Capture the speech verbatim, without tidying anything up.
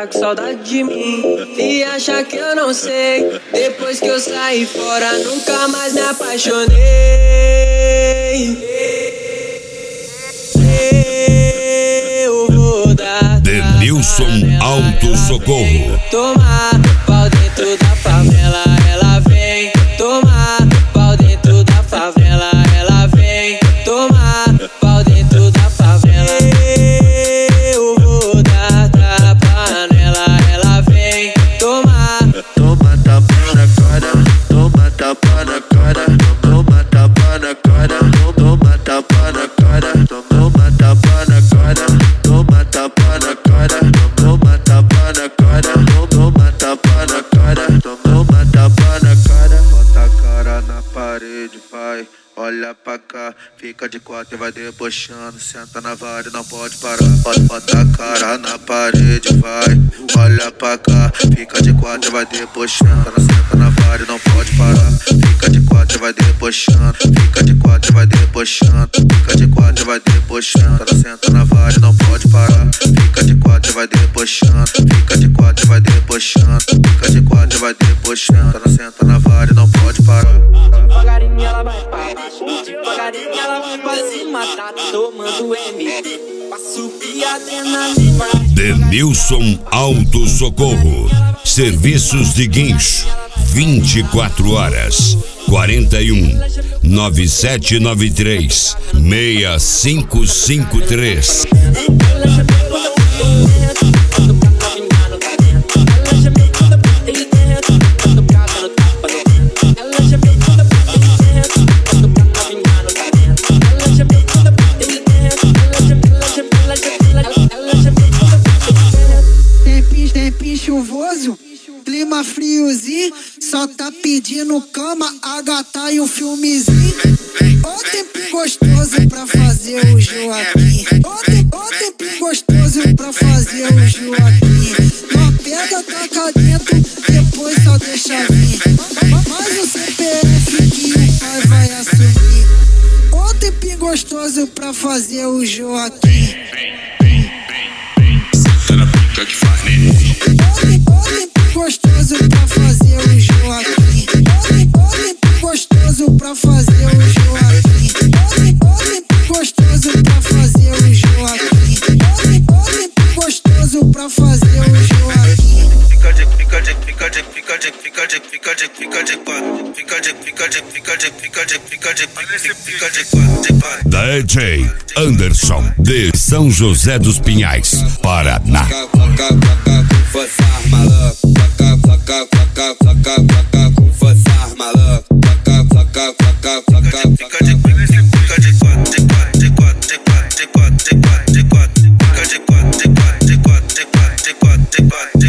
tá com saudade de mim e acha que eu não sei. Depois que eu saí fora, nunca mais me apaixonei. Eu vou dar Denilson Auto Socorro. Tomar pau dentro da favela, ela vem. Tomar pau dentro da favela, ela vem. Tomar pau dentro da favela. Eu vou dar tapa nela, ela vem. Tomar. Toma tapa na cara, toma tapa na cara, toma tapa na cara, toma tapa na cara, toma tapa na cara, toma tapa na cara, toma tapa na cara, toma tapa na cara, toma tapa na cara. Bota a cara na parede, vai, olha pra cá, fica de quatro e vai debochando, senta na vara e não pode parar. Bota, bota a cara na parede, vai, olha pra cá, fica de quatro e vai debochando, senta na vara e não pode parar. Fica de quatro e vai debochando, fica de quatro e vai debochando, fica de quatro e vai debochando, senta na vara e não pode parar. Fica de quatro e vai debochando, fica de quatro e vai debochando, fica de quatro e vai debochando, senta na vara e não pode parar. Devagarinho ela vai pra baixo, devagarinho ela vai pra cima, tá tomando M pra subir a adrenalina. Denilson Auto Socorro. Serviços de guincho vinte e quatro horas. quarenta e um, nove sete nove três, seis cinco cinco três. Tempo chuvoso, clima friozinho, só tá pedindo cama, a gata e um filmezinho. Ô tempo gostoso pra fazer o Joaquim. Ô tempo, ô tempo gostoso pra fazer o Joaquim. Não pega, taca dentro, depois só deixa vir. Faz o C P F que o pai vai assumir. Ô tempo gostoso pra fazer o Joaquim. Que faz, né? Olha gostoso pra fazer o Joaquim. Olha gostoso pra fazer o Joaquim. Olha gostoso pra fazer o Joaquim. Olha gostoso pra fazer o Joaquim. Fica de, fica de, fica de, fica de, fica de, fica de, fica de quatro. Fica de, fica de, fica de, fica de, fica de, fica de quatro. D J Anderson de São José dos Pinhais, Paraná. Com força maluco, toca, toca, toca, toca, toca, com força maluco, toca, toca, toca, toca, fica de, fica de quatro, de quatro, de quatro, de quatro, de quatro, de quatro, de quatro, fica de quatro, de quatro, de quatro, de quatro, de quatro, de quatro.